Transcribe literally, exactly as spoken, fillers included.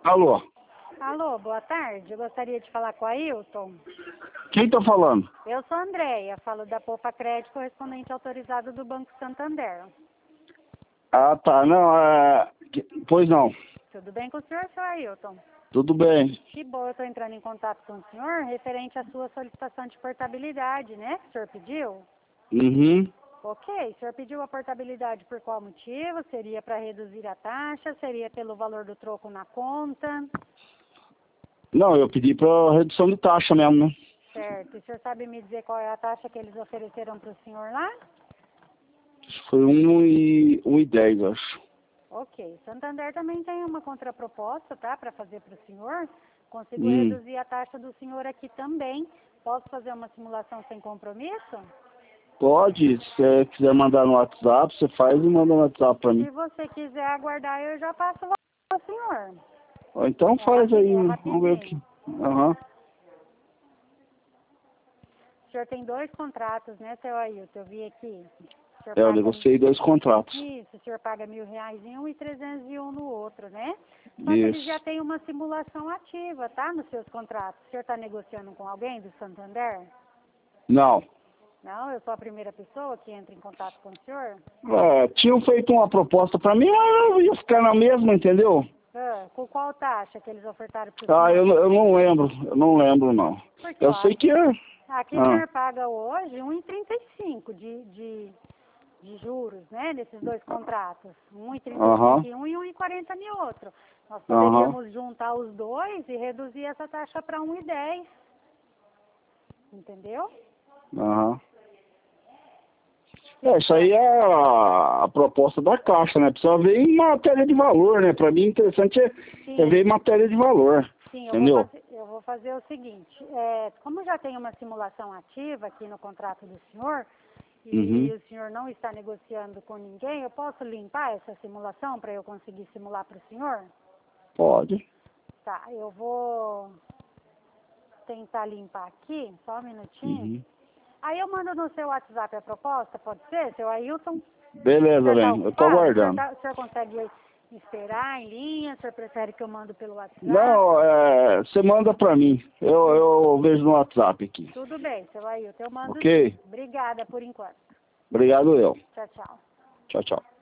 Alô? Alô, boa tarde. Eu gostaria de falar com o Ailton. Quem tá falando? Eu sou a Andréia, falo da Poupa Crédito, correspondente autorizado do Banco Santander. Ah, tá. Não, é... Pois não. Tudo bem com o senhor, seu Ailton? Tudo bem. Que bom, eu estou entrando em contato com o senhor referente à sua solicitação de portabilidade, né? Que o senhor pediu? Uhum. Ok, o senhor pediu a portabilidade por qual motivo? Seria para reduzir a taxa? Seria pelo valor do troco na conta? Não, eu pedi pra redução de taxa mesmo, né? Certo. E o senhor sabe me dizer qual é a taxa que eles ofereceram para o senhor lá? Foi um e, um e dez, acho. Ok. Santander também tem uma contraproposta, tá? Para fazer para o senhor. Consigo Hum. reduzir a taxa do senhor aqui também. Posso fazer uma simulação sem compromisso? Pode, se você quiser mandar no WhatsApp, você faz e manda no WhatsApp pra Se mem. você quiser aguardar, eu já passo lá para o senhor. Ou então É, faz rapi aí, é vamos ver o que... rapidinho. Aham. O senhor tem dois contratos, né, seu Ailton? Eu vi aqui. O senhor É, eu paga... negociei dois contratos. Isso, o senhor paga mil reais em um e trezentos e um no outro, né? Só que eles já Isso. têm uma simulação ativa, tá? Nos seus contratos. O senhor está negociando com alguém do Santander? Não. Não, eu sou a primeira pessoa que entra em contato com o senhor. É, tinham feito uma proposta pra mim, mas eu ia ficar na mesma, entendeu? Ah, com qual taxa que eles ofertaram para o senhor? Ah, eu, eu não lembro, eu não lembro não. Porque, Eu ó, sei que é... aqui o Ah, senhor paga hoje um e trinta e cinco de, de, de juros, né, nesses dois contratos. um e trinta e cinco aham, em um e um e quarenta em outro. Nós aham, poderíamos juntar os dois e reduzir essa taxa para um e dez. Entendeu? aham. É, isso aí é a, a proposta da Caixa, né? Precisa ver em matéria de valor, né? Pra mim, interessante é, é ver em matéria de valor, Sim, eu vou entendeu? fazer, eu vou fazer o seguinte, é, como já tem uma simulação ativa aqui no contrato do senhor, e Uhum. o senhor não está negociando com ninguém, eu posso limpar essa simulação para eu conseguir simular para o senhor? Pode. Tá, eu vou tentar limpar aqui, só um minutinho. Uhum. Aí eu mando no seu WhatsApp a proposta, pode ser, seu Ailton? O Beleza, senhor está Lene, eu tô ocupado? O senhor, aguardando. tá, o senhor consegue esperar em linha? O senhor prefere que eu mando pelo WhatsApp? Não, é, você manda pra mim. Eu, eu vejo no WhatsApp aqui. Tudo bem, seu Ailton, eu mando sim. Ok? Obrigada por enquanto. Obrigado eu. Tchau, tchau. Tchau, tchau.